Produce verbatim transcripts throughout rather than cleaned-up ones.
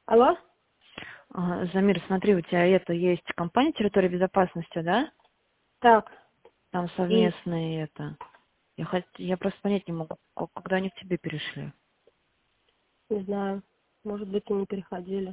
Алло? Ага, Замир, смотри, у тебя это есть компания территория безопасности, да? Так, Там и совместные это. Я, хот... я просто понять не могу, к- когда они к тебе перешли. не знаю, может быть, и не переходили.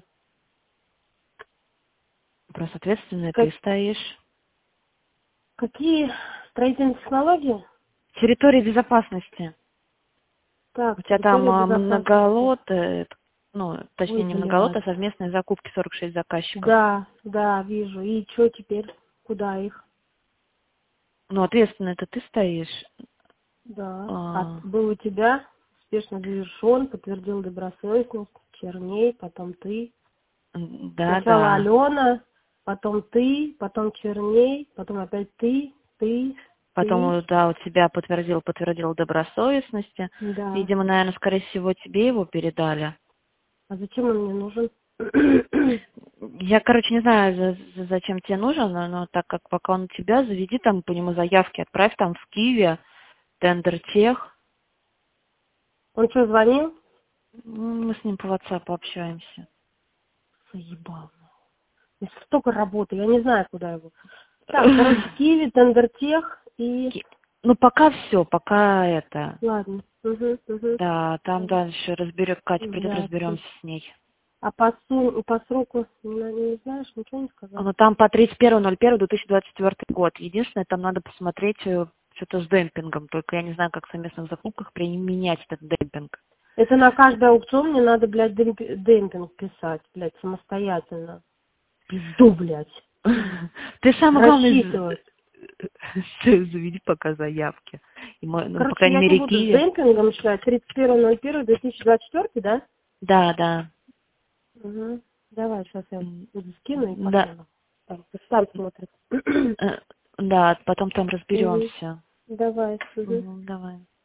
Просто ответственная Как, ты стоишь. какие строительные технологии? Территория безопасности. Так, У тебя там территория а, безопасности. многолот, э, ну, точнее Ой, не многолот, блядь. а совместные закупки сорок шесть заказчиков. Да, да, вижу. И что теперь? Куда их? Ну, ответственно это ты стоишь. Да. А А, был у тебя успешно завершен, подтвердил добросовестность, Черней, потом ты. да, Сначала да. Алена, потом ты, потом Черней, потом опять ты, ты, ты. Потом, да, у тебя подтвердил, подтвердил добросовестности. Да. Видимо, наверное, скорее всего, тебе его передали. А зачем он мне нужен? Я, короче, не знаю, за- за- зачем тебе нужен, но, но так как пока он у тебя, заведи там по нему заявки, отправь там в Киеве, тендер тех. Он что, звонил? М, Мы с ним по WhatsApp общаемся. Заебал. Ну, столько работы, я не знаю, куда его. Так, короче, Киви, Тендертех и... Ки- Ну, пока все, пока это. Ладно. Угу, угу. Да, там дальше разберем, Катя придет, Блядь. разберемся с ней. А по, су... по сроку, не, не знаешь, ничего не сказал? Ну, там по тридцать первое ноль первое две тысячи двадцать четвёртый год. Единственное, там надо посмотреть э, что-то с демпингом. Только я не знаю, как в совместных закупках применять этот демпинг. Это на каждый аукцион мне надо, блядь, демпи- демпинг писать, блядь, самостоятельно. Пизду, блядь. Ты самое главное, з- Рассчитывать. заведи пока заявки. И мы, ну, по Короче, крайней я не мере, буду с Киеве. демпингом считать. тридцать первое ноль первое две тысячи двадцать четвёртый, да? Да, да. Угу. Давай, сейчас я М, буду скину и Да, пошлю. Там, пусть там смотрит. э, да, потом там Угу. разберемся. Давай. Угу. Мгм, давай.